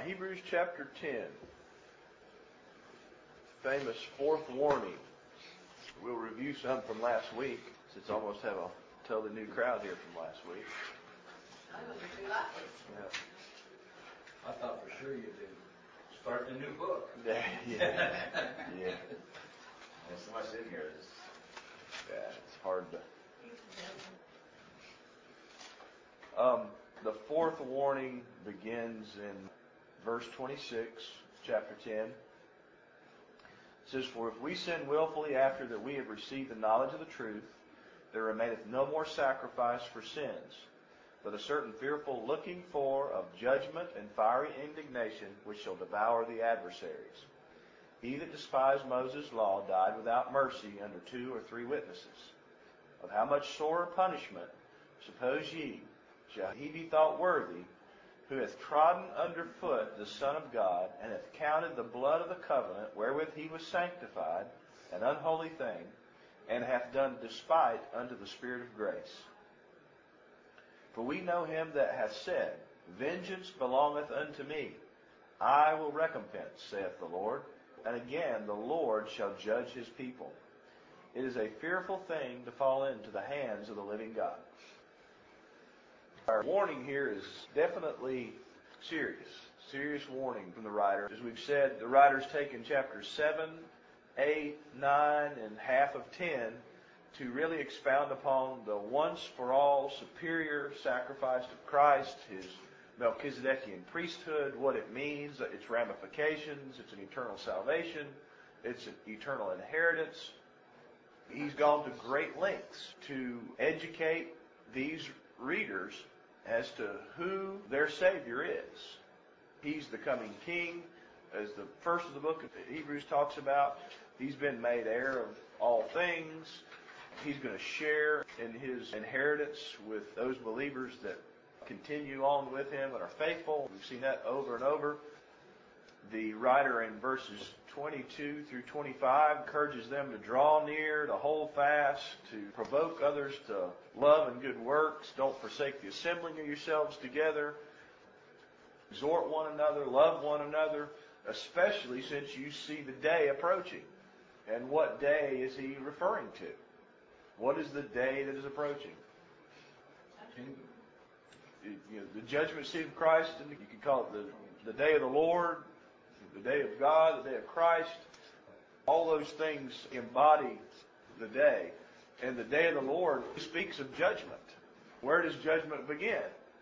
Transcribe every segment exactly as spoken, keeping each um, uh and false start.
Hebrews chapter ten. Famous fourth warning. We'll review some from last week, since almost have a totally new crowd here from last week. I don't think we like it. I thought for sure you'd be starting a new book. Yeah. Yeah. Yeah. There's so much in here. It's, yeah, it's hard to... Um, the fourth warning begins in verse twenty-six, chapter ten. It says, "For if we sin willfully after that we have received the knowledge of the truth, there remaineth no more sacrifice for sins, but a certain fearful looking for of judgment and fiery indignation, which shall devour the adversaries. He that despised Moses' law died without mercy under two or three witnesses. Of how much sorer punishment, suppose ye, shall he be thought worthy, who hath trodden under foot the Son of God, and hath counted the blood of the covenant wherewith he was sanctified an unholy thing, and hath done despite unto the Spirit of grace? For we know him that hath said, Vengeance belongeth unto me, I will recompense, saith the Lord. And again, the Lord shall judge his people. It is a fearful thing to fall into the hands of the living God." Our warning here is definitely serious. Serious warning from the writer. As we've said, the writer's taken chapters seven, eight, nine, and half of ten to really expound upon the once-for-all superior sacrifice of Christ, his Melchizedekian priesthood, what it means, its ramifications, it's an eternal salvation, it's an eternal inheritance. He's gone to great lengths to educate these readers as to who their Savior is. He's the coming King, as the first of the book of Hebrews talks about. He's been made heir of all things. He's going to share in his inheritance with those believers that continue on with him and are faithful. We've seen that over and over. The writer in verses twenty-two through twenty-five encourages them to draw near, to hold fast, to provoke others to love and good works. Don't forsake the assembling of yourselves together. Exhort one another, love one another, especially since you see the day approaching. And what day is he referring to? What is the day that is approaching? You know, the judgment seat of Christ, and you could call it the, the day of the Lord, the day of God, the day of Christ. All those things embody the day. And the day of the Lord speaks of judgment. Where does judgment begin?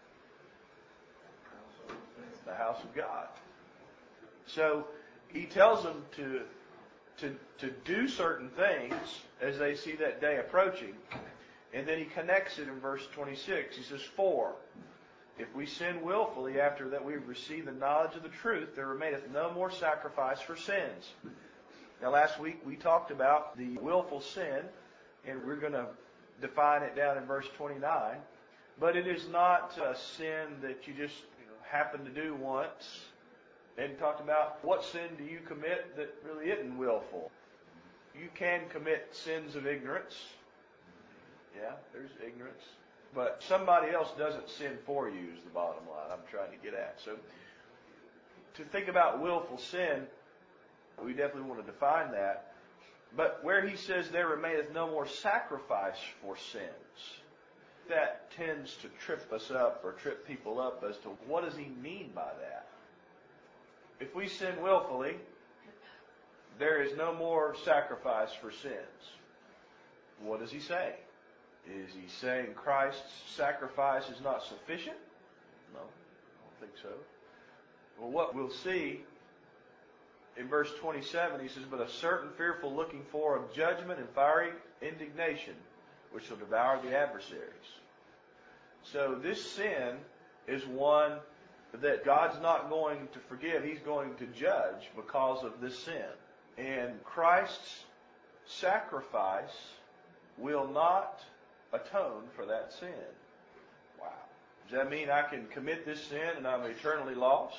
The house of God. So he tells them to, to, to do certain things as they see that day approaching. And then he connects it in verse twenty-six. He says, "For if we sin willfully after that we have received the knowledge of the truth, there remaineth no more sacrifice for sins." Now last week we talked about the willful sin, and we're going to define it down in verse twenty-nine. But it is not a sin that you just you know, happen to do once. And talked about what sin do you commit that really isn't willful. You can commit sins of ignorance. Yeah, there's ignorance. But somebody else doesn't sin for you is the bottom line I'm trying to get at. So to think about willful sin, we definitely want to define that. But where he says there remaineth no more sacrifice for sins, that tends to trip us up or trip people up as to what does he mean by that? If we sin willfully, there is no more sacrifice for sins. What does he say? Is he saying Christ's sacrifice is not sufficient? No, I don't think so. Well, what we'll see in verse twenty-seven, he says, "But a certain fearful looking for of judgment and fiery indignation, which shall devour the adversaries." So this sin is one that God's not going to forgive. He's going to judge because of this sin. And Christ's sacrifice will not atone for that sin. Wow. Does that mean I can commit this sin and I'm eternally lost?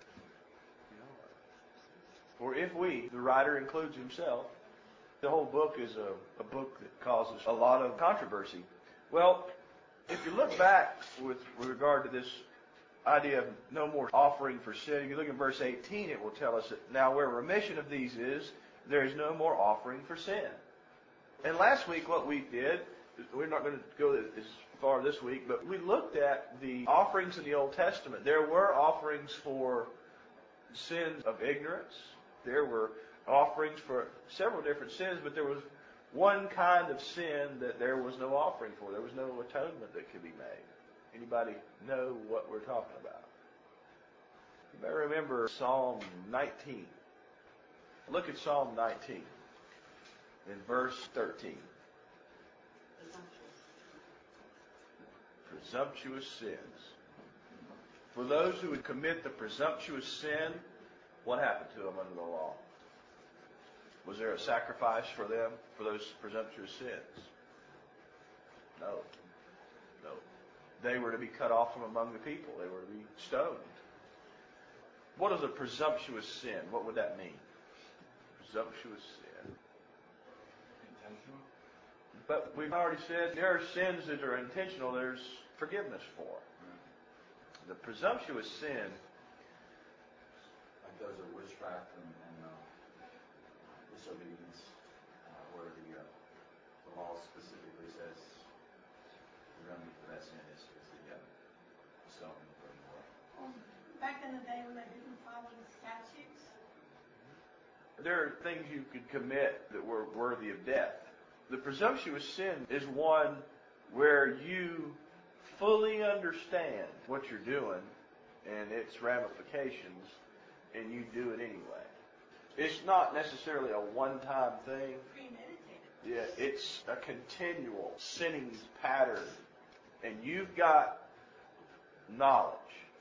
For if we, the writer includes himself, the whole book is a, a book that causes a lot of controversy. Well, if you look back with regard to this idea of no more offering for sin. If you look at verse eighteen, it will tell us that now where remission of these is, there is no more offering for sin. And last week what we did, we're not going to go as far this week, but we looked at the offerings in the Old Testament. There were offerings for sins of ignorance. There were offerings for several different sins, but there was one kind of sin that there was no offering for. There was no atonement that could be made. Anybody know what we're talking about? You may remember Psalm nineteen. Look at Psalm nineteen in verse thirteen. Presumptuous sins. For those who would commit the presumptuous sin, what happened to them under the law? Was there a sacrifice for them for those presumptuous sins? No. No. They were to be cut off from among the people. They were to be stoned. What is a presumptuous sin? What would that mean? Presumptuous sin. Intentional? But we've already said there are sins that are intentional. There's forgiveness for. The presumptuous sin, like those are witchcraft and, and uh, disobedience, uh, where the, uh, the law specifically says the remedy for that sin is, is the uh, stone or more. Well, back in the day when they didn't follow the statutes. there are things you could commit that were worthy of death. The presumptuous sin is one where you fully understand what you're doing and its ramifications, and you do it anyway. It's not necessarily a one-time thing. Premeditated. Yeah, it's a continual sinning pattern, and you've got knowledge.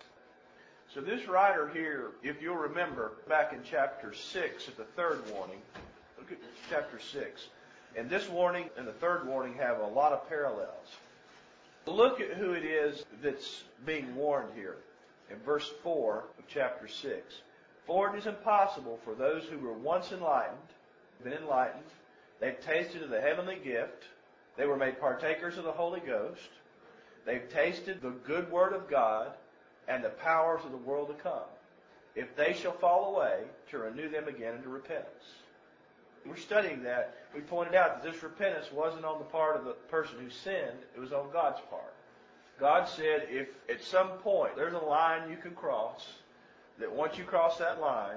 So this writer here, if you'll remember, back in chapter six at the third warning, look at chapter six, and this warning and the third warning have a lot of parallels. Look at who it is that's being warned here in verse four of chapter six. For it is impossible for those who were once enlightened, been enlightened, they've tasted of the heavenly gift, they were made partakers of the Holy Ghost, they've tasted the good word of God and the powers of the world to come, if they shall fall away, to renew them again into repentance. We're studying that. We pointed out that this repentance wasn't on the part of the person who sinned, it was on God's part. God said, if at some point there's a line you can cross, that once you cross that line,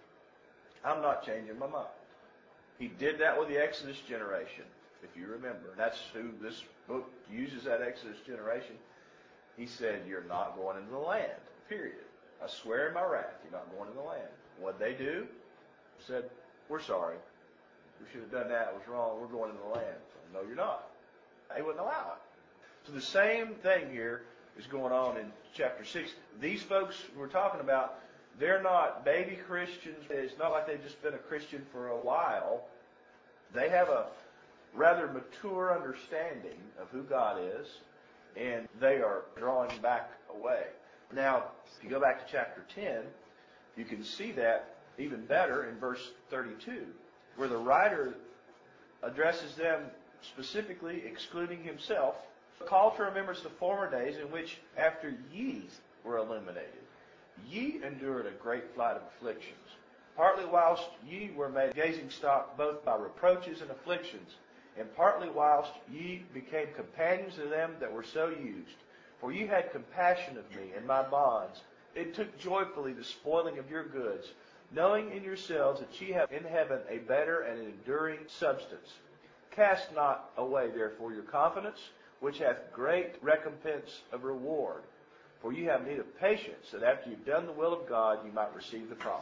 I'm not changing my mind. He did that with the Exodus generation, if you remember. That's who this book uses, that Exodus generation. He said, you're not going into the land, period. I swear in my wrath, you're not going into the land. What'd they do? Said, we're sorry. We should have done that. It was wrong. We're going into the land. No, you're not. They wouldn't allow it. So the same thing here is going on in chapter six. These folks we're talking about, they're not baby Christians. It's not like they've just been a Christian for a while. They have a rather mature understanding of who God is, and they are drawing back away. Now, if you go back to chapter ten, you can see that even better in verse thirty-two, where the writer addresses them specifically, excluding himself. Call to remembrance the former days in which, after ye were illuminated, ye endured a great flight of afflictions, partly whilst ye were made gazing stock both by reproaches and afflictions, and partly whilst ye became companions of them that were so used. For ye had compassion of me and my bonds, and took joyfully the spoiling of your goods, knowing in yourselves that ye have in heaven a better and an enduring substance. Cast not away therefore your confidence, which hath great recompense of reward. For ye have need of patience, that after you've done the will of God, you might receive the promise.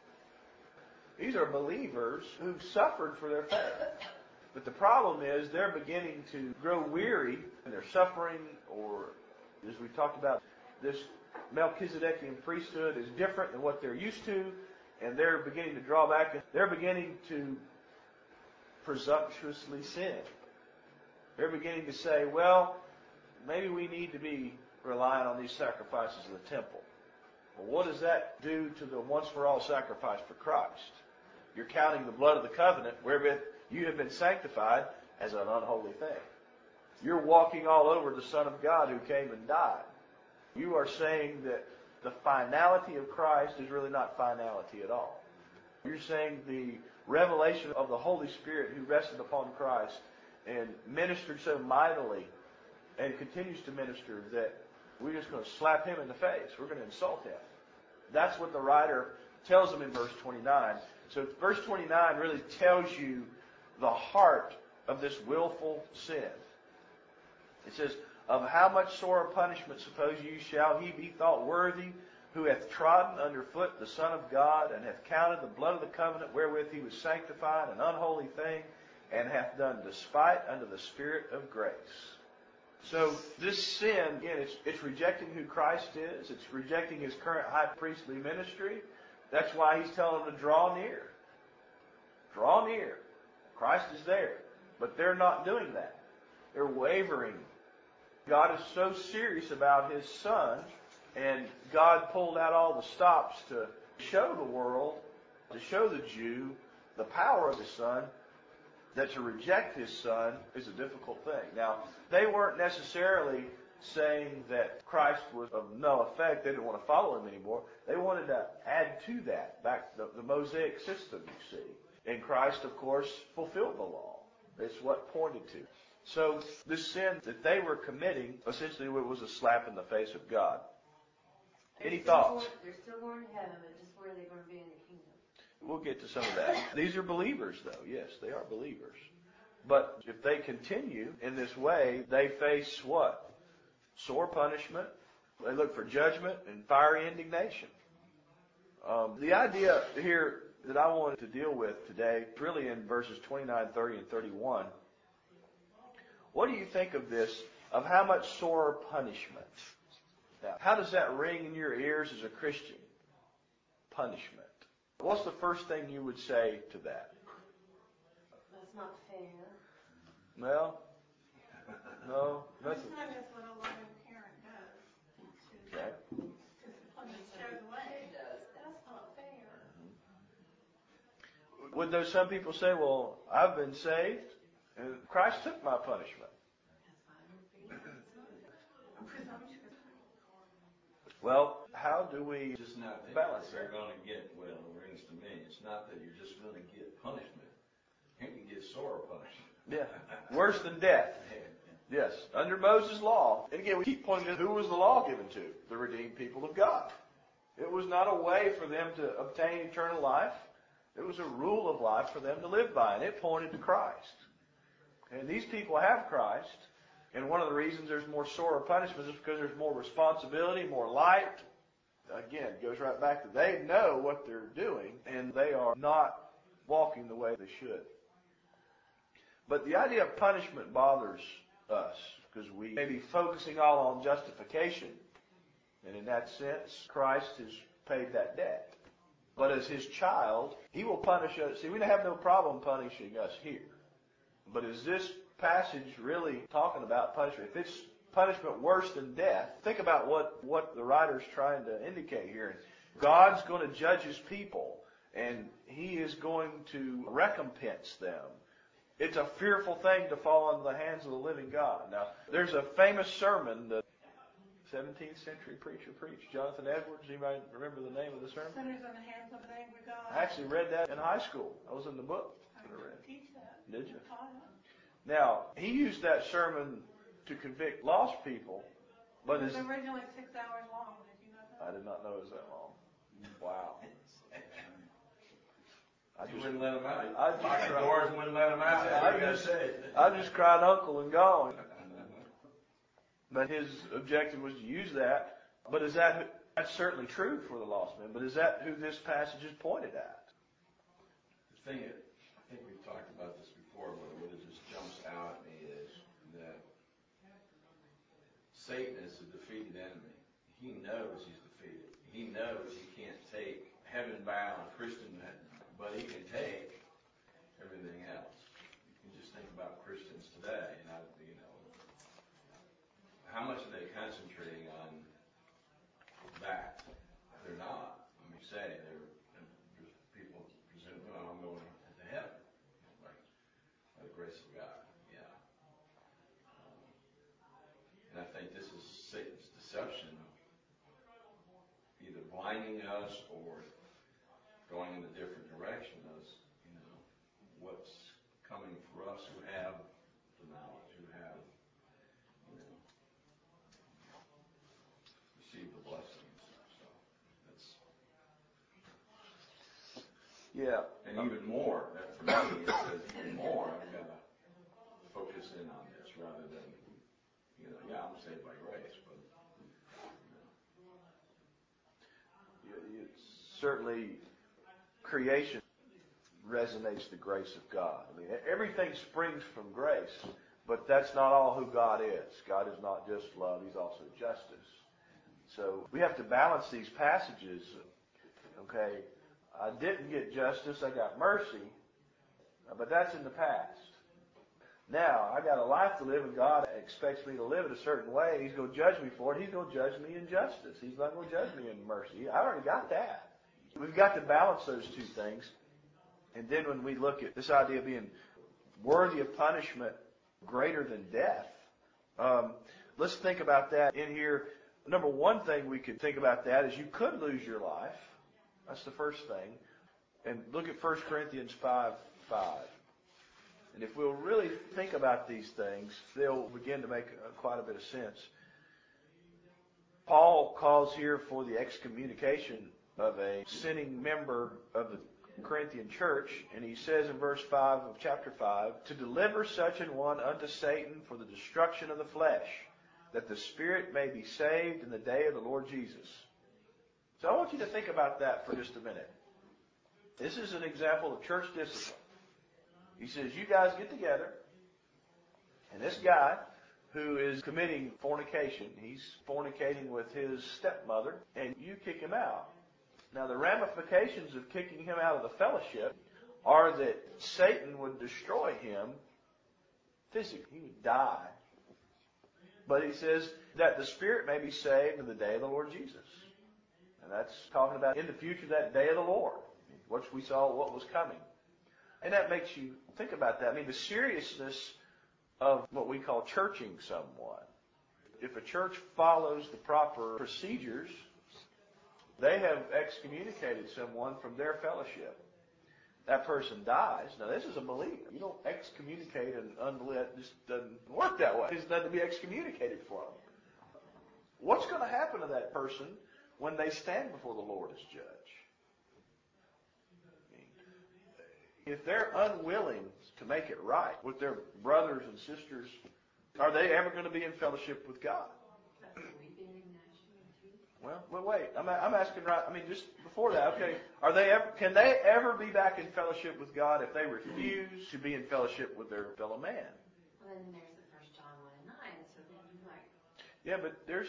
These are believers who suffered for their faith. But the problem is they're beginning to grow weary, and they're suffering, or as we talked about, this Melchizedekian priesthood is different than what they're used to, and they're beginning to draw back. They're beginning to presumptuously sin. They're beginning to say, well, maybe we need to be relying on these sacrifices of the temple. Well, what does that do to the once-for-all sacrifice for Christ? You're counting the blood of the covenant wherewith you have been sanctified as an unholy thing. You're walking all over the Son of God who came and died. You are saying that the finality of Christ is really not finality at all. You're saying the revelation of the Holy Spirit who rested upon Christ and ministered so mightily and continues to minister that we're just going to slap him in the face. We're going to insult him. That's what the writer tells them in verse twenty-nine. So verse twenty-nine really tells you the heart of this willful sin. It says, of how much sorer punishment suppose you shall he be thought worthy, who hath trodden under foot the Son of God, and hath counted the blood of the covenant wherewith he was sanctified an unholy thing, and hath done despite unto the Spirit of grace. So this sin, again, it's, it's rejecting who Christ is. It's rejecting his current high priestly ministry. That's why he's telling them to draw near. Draw near. Christ is there. But they're not doing that. They're wavering. God is so serious about his Son, and God pulled out all the stops to show the world, to show the Jew the power of his Son, that to reject his Son is a difficult thing. Now, they weren't necessarily saying that Christ was of no effect. They didn't want to follow him anymore. They wanted to add to that, back the, the Mosaic system, you see. And Christ, of course, fulfilled the law. It's what pointed to. So this sin that they were committing, essentially it was a slap in the face of God. They're Any still thoughts? Going, they're still going to heaven, but just where are they going to be in the kingdom? We'll get to some of that. These are believers, though. Yes, they are believers. But if they continue in this way, they face what? Sore punishment. They look for judgment and fiery indignation. Um, the idea here that I wanted to deal with today, really in verses twenty-nine, thirty, and thirty-one. What do you think of this, of how much sore punishment? Now, how does that ring in your ears as a Christian? Punishment. What's the first thing you would say to that? That's not fair. Well, no. That's Nothing. not just what a loving parent does. Okay. To show the way. That's not fair. Would those some people say, well, I've been saved and Christ took my punishment? Well, how do we Just not that balance you're that? going to get, well, it rings to me, it's not that you're just going to get punishment. You can get sore punishment. Yeah. Worse than death. Yes. Under Moses' law. And again, we keep pointing to who was the law given to? The redeemed people of God. It was not a way for them to obtain eternal life. It was a rule of life for them to live by, and it pointed to Christ. And these people have Christ. And one of the reasons there's more sore punishment is because there's more responsibility, more light. Again, it goes right back to they know what they're doing, and they are not walking the way they should. But the idea of punishment bothers us because we may be focusing all on justification. And in that sense, Christ has paid that debt. But as his child, he will punish us. See, we have no problem punishing us here. But is this passage really talking about punishment? If it's punishment worse than death, think about what, what the writer's trying to indicate here. God's going to judge his people, and he is going to recompense them. It's a fearful thing to fall into the hands of the living God. Now, there's a famous sermon that seventeenth century preacher preached, Jonathan Edwards. Anybody remember the name of the sermon? Sinners in the hands of an angry God. I actually read that in high school. I was in the book. I didn't teach that. Did you? I taught it. Now, he used that sermon to convict lost people, but It his... was originally six hours long. Did you know that? I did not know it was that long. Wow. I You just, wouldn't let them out. I just Locked the cried. doors and wouldn't let them out. That's what you gotta just, say. I just cried uncle and gone. But his objective was to use that. But is that, that's certainly true for the lost man, but is that who this passage is pointed at? The thing is, I think we've talked about this before, but what it just jumps out at me is that Satan is a defeated enemy. He knows he's defeated. He knows he can't take heaven-bound Christendom, but he can take everything else. You can just think about Christians today, and I, you know, how much are they concentrating on that? They're not. Let me say, they're, there's people presume, well, I'm going to heaven, like, by the grace of God. Yeah. Um, and I think this is Satan's deception going in a different direction as, you know, what's coming for us who have the knowledge, who have, you know, received the blessings. So that's, Yeah. and even more, that for me, it says even more, I've got to focus in on this rather than, you know, yeah, I'm saved by grace, but, you know. You- you- Certainly, creation resonates the grace of God. I mean, everything springs from grace, but that's not all who God is. God is not just love, He's also justice. So we have to balance these passages. Okay, I didn't get justice, I got mercy, but that's in the past. Now, I got a life to live, and God expects me to live it a certain way. He's going to judge me for it. He's going to judge me in justice. He's not going to judge me in mercy. I already got that. We've got to balance those two things. And then when we look at this idea of being worthy of punishment greater than death, um, let's think about that in here. Number one thing we could think about that is you could lose your life. That's the first thing. And look at First Corinthians five five. And if we'll really think about these things, they'll begin to make uh, quite a bit of sense. Paul calls here for the excommunication of a sinning member of the Corinthian church, and he says in verse five of chapter five, to deliver such an one unto Satan for the destruction of the flesh, that the spirit may be saved in the day of the Lord Jesus. So I want you to think about that for just a minute. This is an example of church discipline. He says, you guys get together, and this guy who is committing fornication, he's fornicating with his stepmother, and you kick him out. Now, the ramifications of kicking him out of the fellowship are that Satan would destroy him physically. He would die. But he says that the spirit may be saved in the day of the Lord Jesus. And that's talking about in the future, that day of the Lord, which we saw what was coming. And that makes you think about that. I mean, the seriousness of what we call churching someone. If a church follows the proper procedures, they have excommunicated someone from their fellowship. That person dies. Now, this is a believer. You don't excommunicate an unbeliever. It just doesn't work that way. There's nothing to be excommunicated from. What's going to happen to that person when they stand before the Lord as judge? If they're unwilling to make it right with their brothers and sisters, are they ever going to be in fellowship with God? Well, well, wait. I'm, I'm asking right. I mean, just before that. Okay, are they ever? Can they ever be back in fellowship with God if they refuse to be in fellowship with their fellow man? Well, then there's the First John one and nine. So then you like. Yeah, but there's.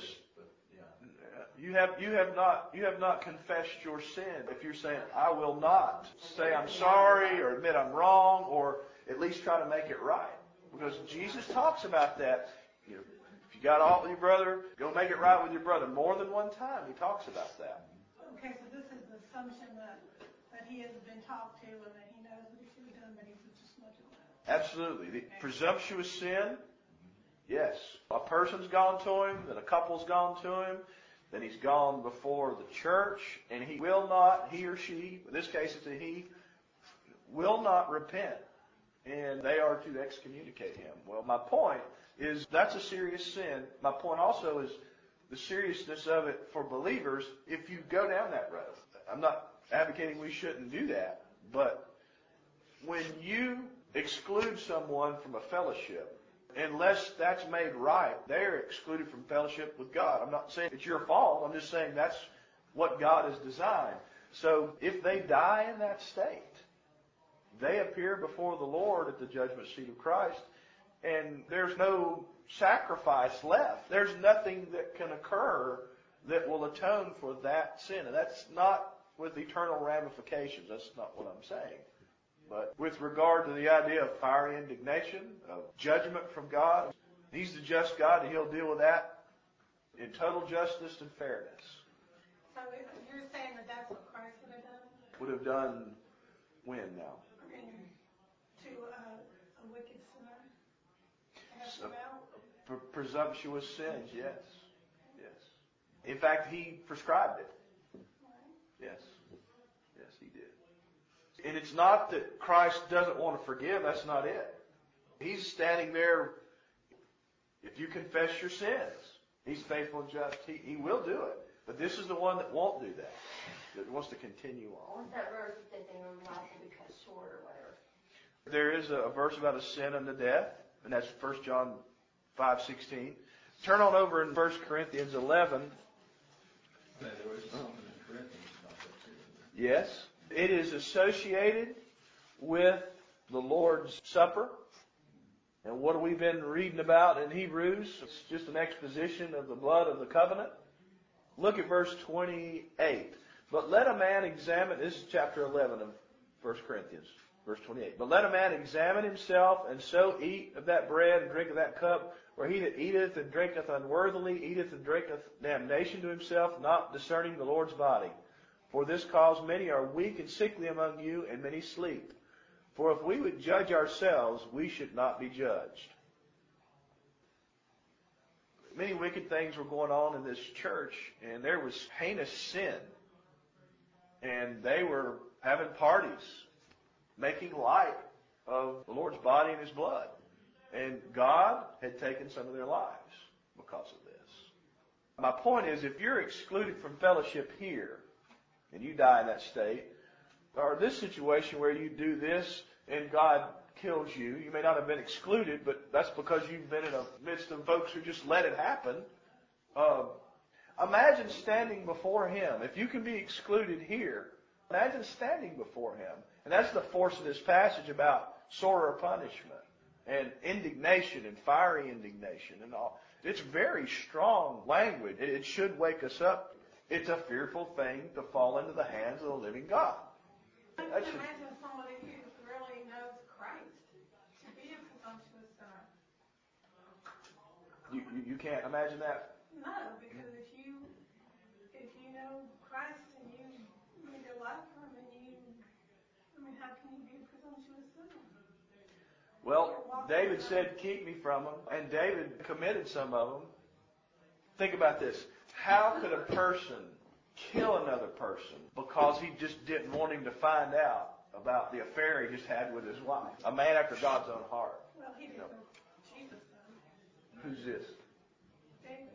You have you have not you have not confessed your sin. If you're saying, I will not say I'm sorry or admit I'm wrong or at least try to make it right. Because Jesus talks about that. You know, if you got all with your brother, go make it right with your brother. More than one time he talks about that. Okay, so this is the assumption that, that he has been talked to and that he knows what he should have done, but he's just not doing that. Absolutely. The presumptuous sin, yes. A person's gone to him, then a couple's gone to him. Then he's gone before the church, and he will not, he or she, in this case it's a he, will not repent, and they are to excommunicate him. Well, my point is that's a serious sin. My point also is the seriousness of it for believers if you go down that road. I'm not advocating we shouldn't do that, but when you exclude someone from a fellowship, unless that's made right, they're excluded from fellowship with God. I'm not saying it's your fault. I'm just saying that's what God has designed. So if they die in that state, they appear before the Lord at the judgment seat of Christ, and there's no sacrifice left. There's nothing that can occur that will atone for that sin. And that's not with eternal ramifications. That's not what I'm saying. But with regard to the idea of fiery indignation, of judgment from God, He's the just God, and He'll deal with that in total justice and fairness. So if you're saying that that's what Christ would have done? Would have done when now? I mean, to uh, a wicked sinner? Cast So, him out? pre- presumptuous sins, yes. Yes. In fact, He prescribed it. Right. Yes. Yes, He did. And it's not that Christ doesn't want to forgive. That's not it. He's standing there. If you confess your sins, He's faithful and just. He, he will do it. But this is the one that won't do that. That wants to continue on. What's that verse that they were life will be cut short or whatever? There is a, a verse about a sin unto death, and that's First John five sixteen. Turn on over in First Corinthians eleven. Yeah, there was something in Corinthians about that too. Yes. It is associated with the Lord's Supper. And what have we been reading about in Hebrews? It's just an exposition of the blood of the covenant. Look at verse twenty-eight. But let a man examine, this is chapter eleven of First Corinthians, verse twenty-eight. But let a man examine himself, and so eat of that bread and drink of that cup, where he that eateth and drinketh unworthily eateth and drinketh damnation to himself, not discerning the Lord's body. For this cause many are weak and sickly among you, and many sleep. For if we would judge ourselves, we should not be judged. Many wicked things were going on in this church, and there was heinous sin. And they were having parties, making light of the Lord's body and His blood. And God had taken some of their lives because of this. My point is, if you're excluded from fellowship here, and you die in that state, or this situation where you do this and God kills you, you may not have been excluded, but that's because you've been in the midst of folks who just let it happen. Uh, imagine standing before Him. If you can be excluded here, imagine standing before Him. And that's the force of this passage about sorer punishment and indignation and fiery indignation and all. It's very strong language. It, it should wake us up. It's a fearful thing to fall into the hands of the living God. I That can should, imagine somebody who really knows Christ to be a presumptuous sinner. you, you, you can't imagine that? No, because if you if you know Christ and you read your life for Him, and you, I mean, how can you be a presumptuous sinner? Well, David said, keep me from them. And David committed some of them. Think about this. How could a person kill another person because he just didn't want him to find out about the affair he just had with his wife? A man after God's own heart. Well, he didn't No. know Jesus though. Who's this? David.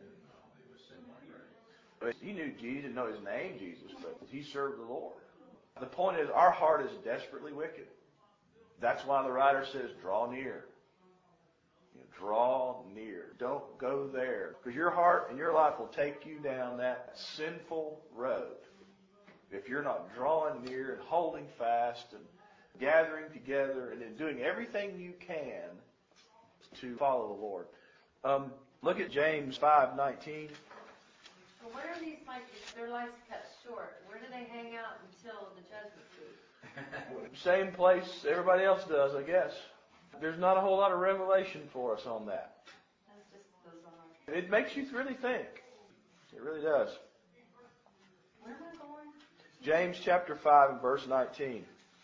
He knew Jesus, didn't know his name, Jesus, but he served the Lord. The point is, our heart is desperately wicked. That's why the writer says, draw near. You know, draw near. Don't go there. Because your heart and your life will take you down that sinful road if you're not drawing near and holding fast and gathering together and then doing everything you can to follow the Lord. Um, look at James five nineteen. Well, where are these, like, if their lives cut short, where do they hang out until the judgment seat? Same place everybody else does, I guess. There's not a whole lot of revelation for us on that. That's just those are. It makes you really think. It really does. Where am I going? James chapter five and verse nineteen.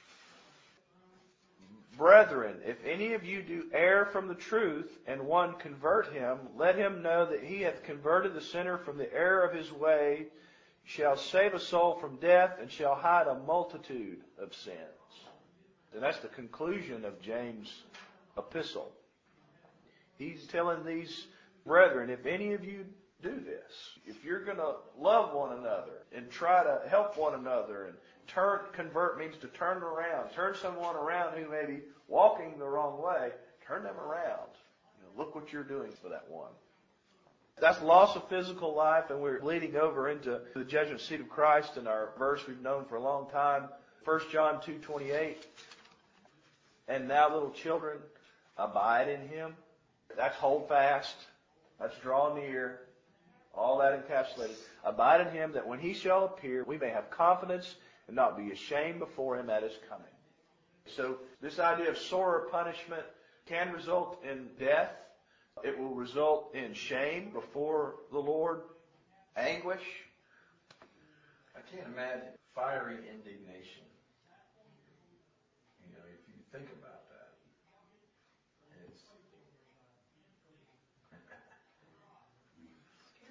Brethren, if any of you do err from the truth, and one convert him, let him know that he hath converted the sinner from the error of his way, shall save a soul from death, and shall hide a multitude of sins. And that's the conclusion of James' epistle. He's telling these brethren, if any of you do this, if you're going to love one another and try to help one another, and turn, convert means to turn around, turn someone around who may be walking the wrong way, turn them around. You know, look what you're doing for that one. That's loss of physical life, and we're leading over into the judgment seat of Christ in our verse we've known for a long time, First John two twenty-eight. And now, little children, abide in Him. That's hold fast. That's draw near. All that encapsulated. Abide in Him, that when He shall appear, we may have confidence and not be ashamed before Him at His coming. So this idea of sorer punishment can result in death. It will result in shame before the Lord, anguish. I can't imagine fiery indignation. You know, if you think about that, it's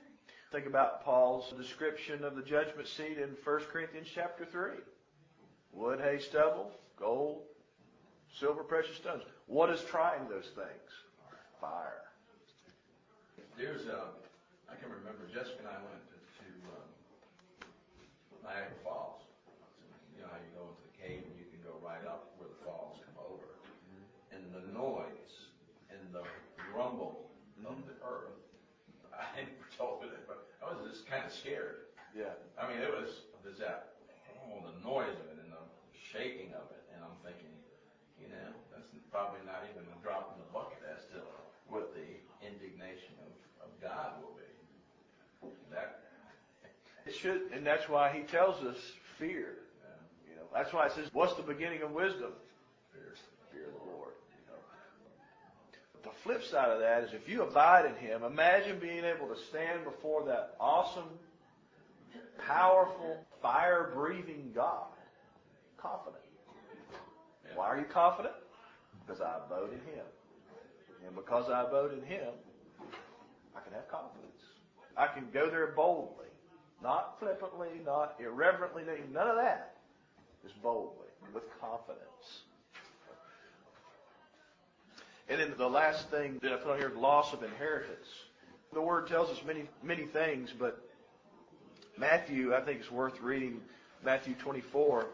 Think about Paul's description of the judgment seat in First Corinthians chapter three. Wood, hay, stubble, gold, silver, precious stones. What is trying those things? Fire. There's a, I can remember Jessica and I went to, to um, Niagara Falls. You know how you go into the cave and you can go right up where the falls come over. And the noise and the rumble of the earth, I never told you that, but I was just kind of scared. Yeah. I mean, it was, there's that, oh, the noise of it and the shaking of it, and I'm thinking, you know, that's probably not even a drop in the bucket as to what the indignation of, of God will be. That It should, and that's why he tells us fear. yeah, You know, that's why it says, what's the beginning of wisdom? fear. Fear of the Lord. You know. The flip side of that is if you abide in him, imagine being able to stand before that awesome, powerful, fire-breathing God. Confident. Yeah. Why are you confident? Because I abode in him. And because I abode in him, I can have confidence. I can go there boldly. Not flippantly, not irreverently, none of that. Just boldly, with confidence. And then the last thing that I put on here, loss of inheritance. The Word tells us many, many things, but Matthew, I think it's worth reading Matthew twenty-four.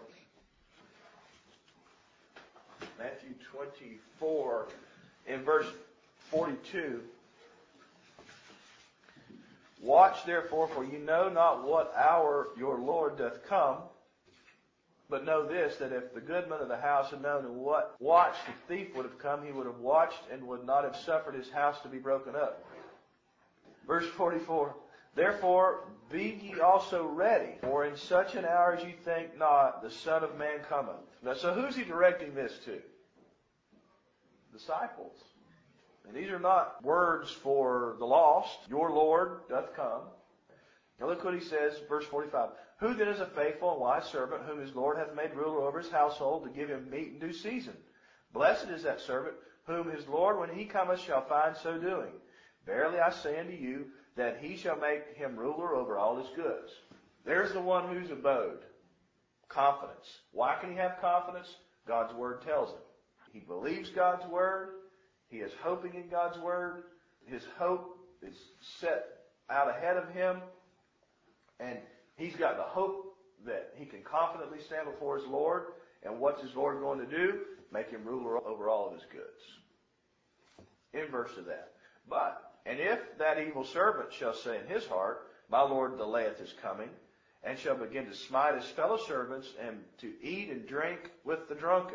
Matthew twenty-four, in verse forty-two. Watch therefore, for you know not what hour your Lord doth come. But know this, that if the goodman of the house had known in what watch the thief would have come, he would have watched and would not have suffered his house to be broken up. Verse forty-four. Therefore be ye also ready, for in such an hour as ye think not, the Son of Man cometh. Now, so who's he directing this to? Disciples. And these are not words for the lost. Your Lord doth come. Now look what he says, verse forty-five. Who then is a faithful and wise servant, whom his Lord hath made ruler over his household, to give him meat in due season? Blessed is that servant, whom his Lord, when he cometh, shall find so doing. Verily I say unto you, that he shall make him ruler over all his goods. There's the one whose abode. Confidence. Why can he have confidence? God's Word tells him. He believes God's Word. He is hoping in God's Word. His hope is set out ahead of him. And he's got the hope that he can confidently stand before his Lord. And what's his Lord going to do? Make him ruler over all of his goods. Inverse of that. But, and if that evil servant shall say in his heart, my Lord delayeth his coming, and shall begin to smite his fellow servants, and to eat and drink with the drunken.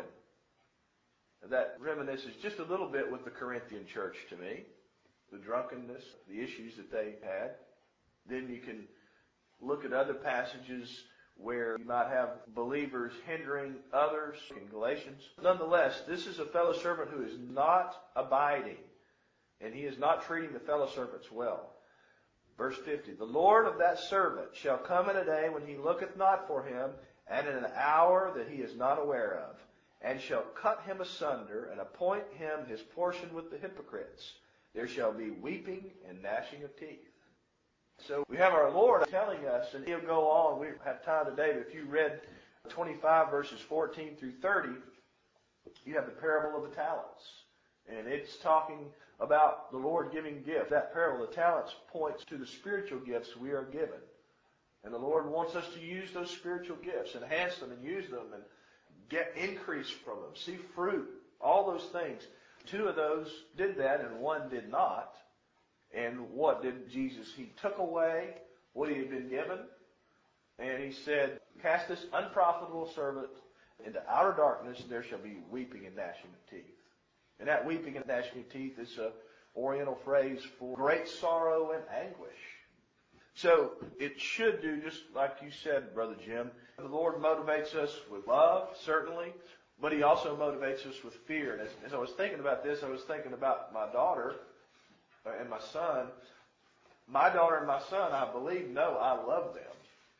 That reminisces just a little bit with the Corinthian church to me. The drunkenness, the issues that they had. Then you can look at other passages where you might have believers hindering others in Galatians. Nonetheless, this is a fellow servant who is not abiding, and he is not treating the fellow servants well. Verse fifty, the Lord of that servant shall come in a day when he looketh not for him, and in an hour that he is not aware of, and shall cut him asunder, and appoint him his portion with the hypocrites. There shall be weeping and gnashing of teeth. So we have our Lord telling us, and he'll go on, we don't have time today, but if you read twenty-five verses fourteen through thirty, you have the parable of the talents. And it's talking about the Lord giving gifts. That parable of the talents points to the spiritual gifts we are given. And the Lord wants us to use those spiritual gifts, enhance them and use them and get increase from them, see fruit, all those things. Two of those did that and one did not. And what did Jesus? He took away what he had been given, and he said, cast this unprofitable servant into outer darkness, and there shall be weeping and gnashing of teeth. And that weeping and gnashing of teeth is an Oriental phrase for great sorrow and anguish. So it should do just like you said, Brother Jim. The Lord motivates us with love, certainly, but he also motivates us with fear. And as, as I was thinking about this, I was thinking about my daughter and my son. My daughter and my son, I believe, know I love them.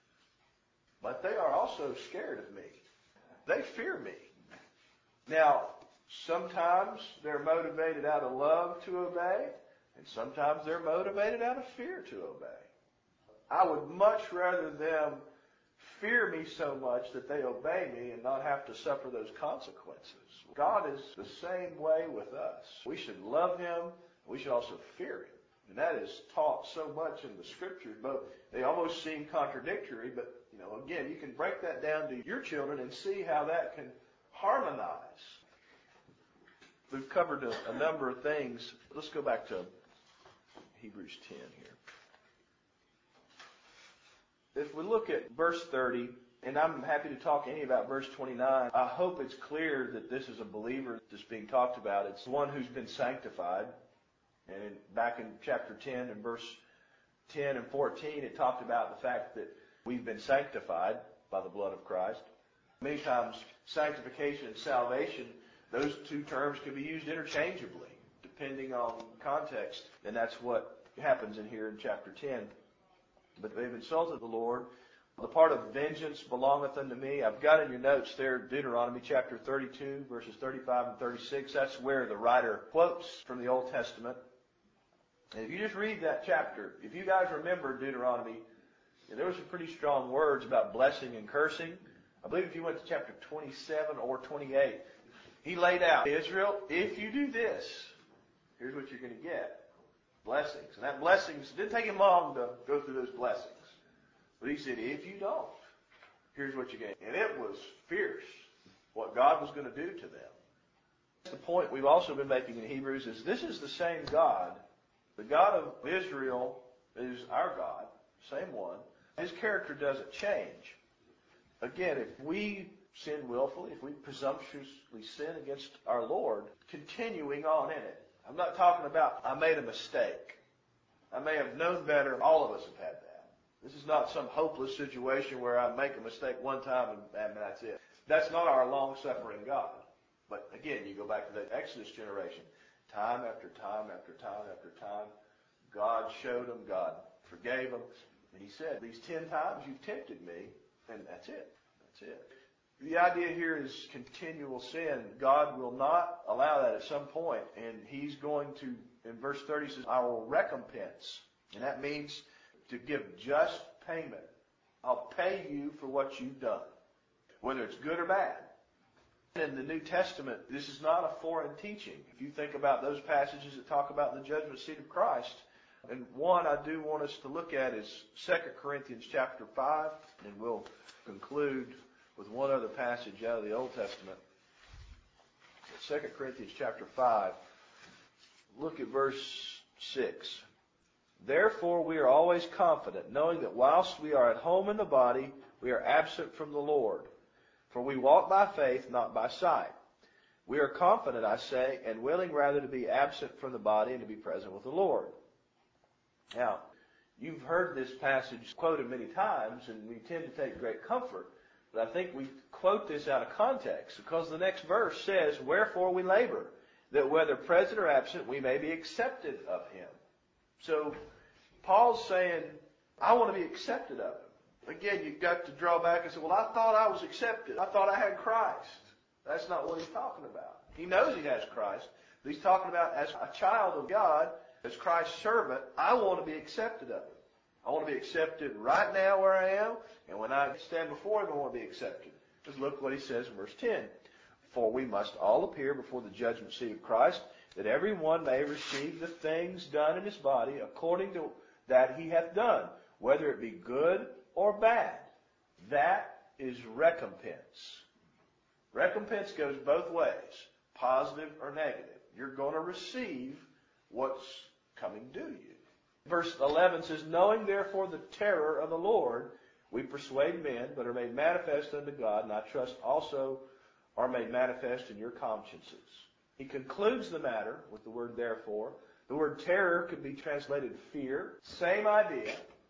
But they are also scared of me. They fear me. Now, sometimes they're motivated out of love to obey, and sometimes they're motivated out of fear to obey. I would much rather them fear me so much that they obey me and not have to suffer those consequences. God is the same way with us. We should love Him. We should also fear Him. And that is taught so much in the Scriptures, but they almost seem contradictory. But, you know, again, you can break that down to your children and see how that can harmonize. We've covered a, a number of things. Let's go back to Hebrews ten here. If we look at verse thirty, and I'm happy to talk any about verse twenty-nine, I hope it's clear that this is a believer that's being talked about. It's one who's been sanctified. And in, back in chapter ten and verse ten and fourteen, it talked about the fact that we've been sanctified by the blood of Christ. Many times, sanctification and salvation, those two terms can be used interchangeably, depending on context. And that's what happens in here in chapter ten. But they've insulted the Lord. The part of vengeance belongeth unto me. I've got in your notes there Deuteronomy chapter thirty-two, verses thirty-five and thirty-six. That's where the writer quotes from the Old Testament. And if you just read that chapter, if you guys remember Deuteronomy, there were some pretty strong words about blessing and cursing. I believe if you went to chapter twenty-seven or twenty-eight, he laid out, Israel, if you do this, here's what you're going to get. Blessings. And that blessings, it didn't take him long to go through those blessings. But he said, if you don't, here's what you get. And it was fierce what God was going to do to them. The point we've also been making in Hebrews is this is the same God. The God of Israel is our God, same one. His character doesn't change. Again, if we sin willfully, if we presumptuously sin against our Lord, continuing on in it. I'm not talking about I made a mistake. I may have known better. All of us have had that. This is not some hopeless situation where I make a mistake one time and, and that's it. That's not our long-suffering God. But again, you go back to the Exodus generation. Time after time after time after time, God showed them, God forgave them. And He said, these ten times you've tempted me, and that's it. That's it. The idea here is continual sin. God will not allow that at some point, and He's going to, in verse thirty, says, I will recompense. And that means to give just payment. I'll pay you for what you've done, whether it's good or bad. In the New Testament, this is not a foreign teaching. If you think about those passages that talk about the judgment seat of Christ, and one I do want us to look at is Second Corinthians chapter five, and we'll conclude with one other passage out of the Old Testament. Second Corinthians chapter five. Look at verse six. Therefore we are always confident, knowing that whilst we are at home in the body, we are absent from the Lord. For we walk by faith, not by sight. We are confident, I say, and willing rather to be absent from the body and to be present with the Lord. Now, you've heard this passage quoted many times, and we tend to take great comfort. But I think we quote this out of context, because the next verse says, wherefore we labor, that whether present or absent, we may be accepted of Him. So, Paul's saying, I want to be accepted of Him. Again, you've got to draw back and say, well, I thought I was accepted. I thought I had Christ. That's not what he's talking about. He knows he has Christ, but he's talking about as a child of God, as Christ's servant, I want to be accepted of Him. I want to be accepted right now where I am, and when I stand before Him, I want to be accepted. Just look what he says in verse ten. For we must all appear before the judgment seat of Christ, that every one may receive the things done in his body according to that he hath done, whether it be good or bad. That is recompense. Recompense goes both ways, positive or negative. You're going to receive what's coming due you. Verse eleven says, knowing therefore the terror of the Lord, we persuade men, but are made manifest unto God, and I trust also are made manifest in your consciences. He concludes the matter with the word therefore. The word terror could be translated fear. Same idea.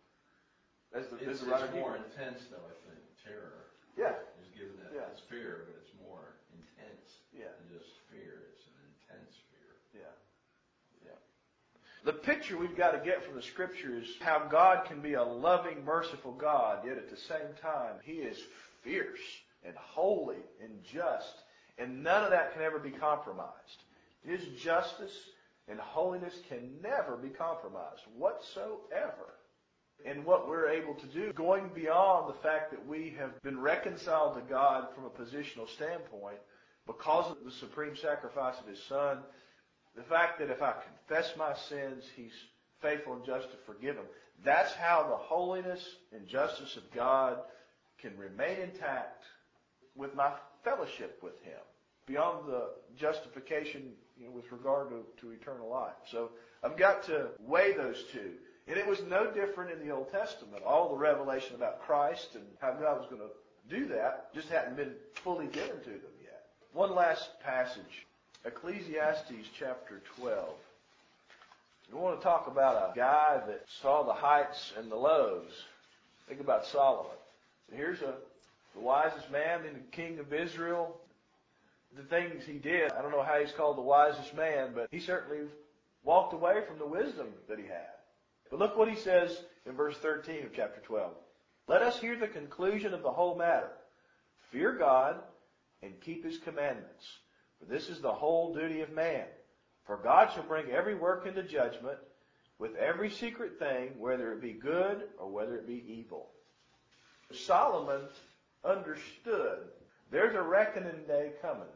As the, it's as the it's more intense, though, I think. Terror. Yeah. Is given that Yeah. it's fear, but it's more intense yeah. than just fear. It's an intense fear. Yeah. Yeah. The picture we've got to get from the Scripture is how God can be a loving, merciful God, yet at the same time, He is fierce and holy and just, and none of that can ever be compromised. His justice and holiness can never be compromised whatsoever. and what we're able to do, going beyond the fact that we have been reconciled to God from a positional standpoint because of the supreme sacrifice of His Son, the fact that if I confess my sins, He's faithful and just to forgive them. That's how the holiness and justice of God can remain intact with my fellowship with Him, beyond the justification, you know, with regard to, to eternal life. So I've got to weigh those two. And it was no different in the Old Testament. All the revelation about Christ and how God was going to do that just hadn't been fully given to them yet. One last passage, Ecclesiastes chapter twelve. We want to talk about a guy that saw the heights and the lows. Think about Solomon. Here's a, the wisest man and the king of Israel. The things he did, I don't know how he's called the wisest man, but he certainly walked away from the wisdom that he had. But look what he says in verse thirteen of chapter twelve. Let us hear the conclusion of the whole matter. Fear God and keep His commandments. For this is the whole duty of man. For God shall bring every work into judgment with every secret thing, whether it be good or whether it be evil. Solomon understood there's a reckoning day coming.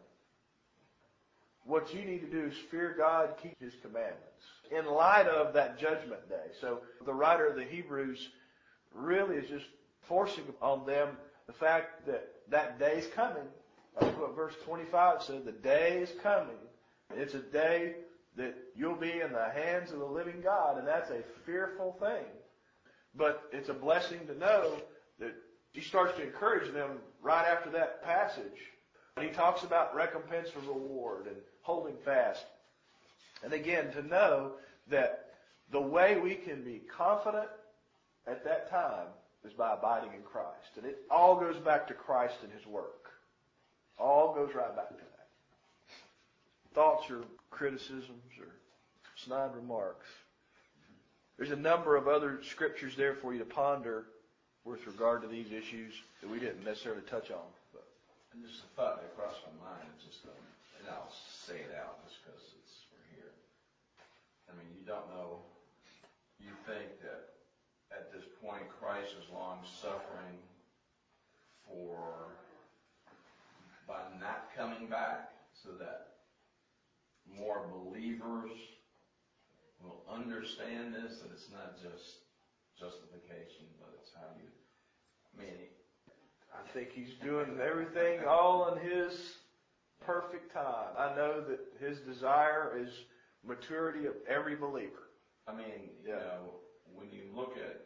What you need to do is fear God, keep His commandments in light of that judgment day. So the writer of the Hebrews really is just forcing on them the fact that that day is coming. That's what verse twenty-five said. The day is coming. It's a day that you'll be in the hands of the living God, and that's a fearful thing. But it's a blessing to know that he starts to encourage them right after that passage. And he talks about recompense or reward and holding fast. And again, to know that the way we can be confident at that time is by abiding in Christ. And it all goes back to Christ and His work. All goes right back to that. Thoughts or criticisms or snide remarks. There's a number of other scriptures there for you to ponder with regard to these issues that we didn't necessarily touch on. But. And just a thought that crossed my mind, it's just, um, and I'll say it out just because it's we're here. I mean, you don't know, you think that at this point Christ is long suffering for, by not coming back, so that more believers will understand this, that it's not just justification, but it's how you, I mean, I think He's doing everything all in His perfect time. I know that His desire is maturity of every believer. I mean, you Yeah. know, when you look at,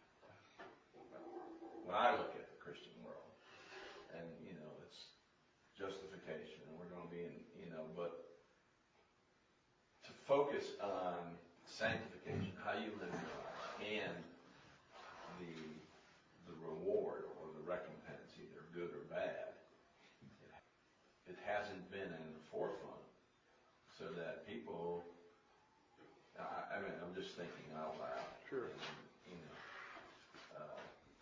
when I look at the Christian world, and, you know, it's justification, and we're going to be in, you know, but to focus on sanctification, how you live your life, and the the reward or the recompense, either good or bad, it, it hasn't been in the forefront, so that people, I, I mean, I'm just thinking out loud. Sure. And, you know, uh,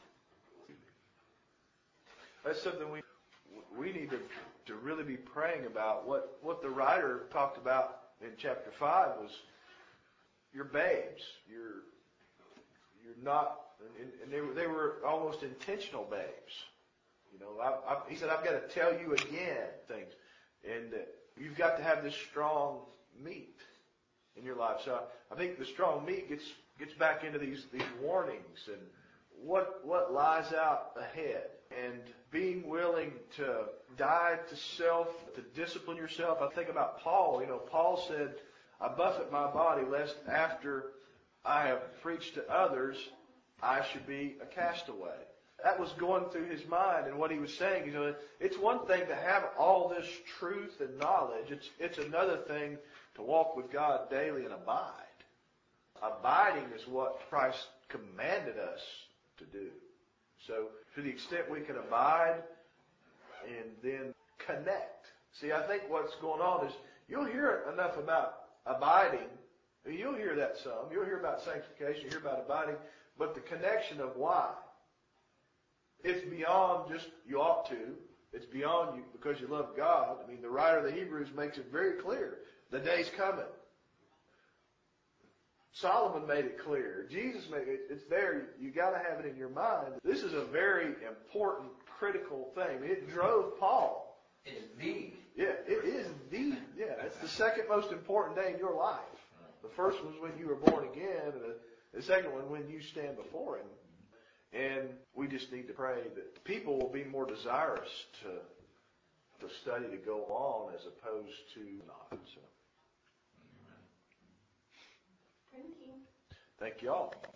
That's something we we need to to really be praying about. What what the writer talked about in chapter five was you're babes. You're you're not, and, and they were they were almost intentional babes. You know, I, I, he said, I've got to tell you again things, and uh, you've got to have this strong meat in your life. So I, I think the strong meat gets gets back into these these warnings and what what lies out ahead, and being willing to die to self, to discipline yourself. I think about Paul. You know, Paul said, I buffet my body lest after I have preached to others, I should be a castaway. That was going through his mind, and what he was saying, you know, it's one thing to have all this truth and knowledge. It's it's another thing to walk with God daily and abide. Abiding is what Christ commanded us to do. So to the extent we can abide and then connect. See, I think what's going on is you'll hear enough about abiding. You'll hear that some. You'll hear about sanctification. You'll hear about abiding. But the connection of why. It's beyond just you ought to. It's beyond you because you love God. I mean, the writer of the Hebrews makes it very clear. The day's coming. Solomon made it clear. Jesus made it, it's there. You got to have it in your mind. This is a very important, critical thing. It drove Paul. It's the. Yeah, it is the, yeah, it's the second most important day in your life. The first one's when you were born again, and the, the second one when you stand before Him. And we just need to pray that people will be more desirous to, to study, to go on, as opposed to not. So. Thank you. Thank you all.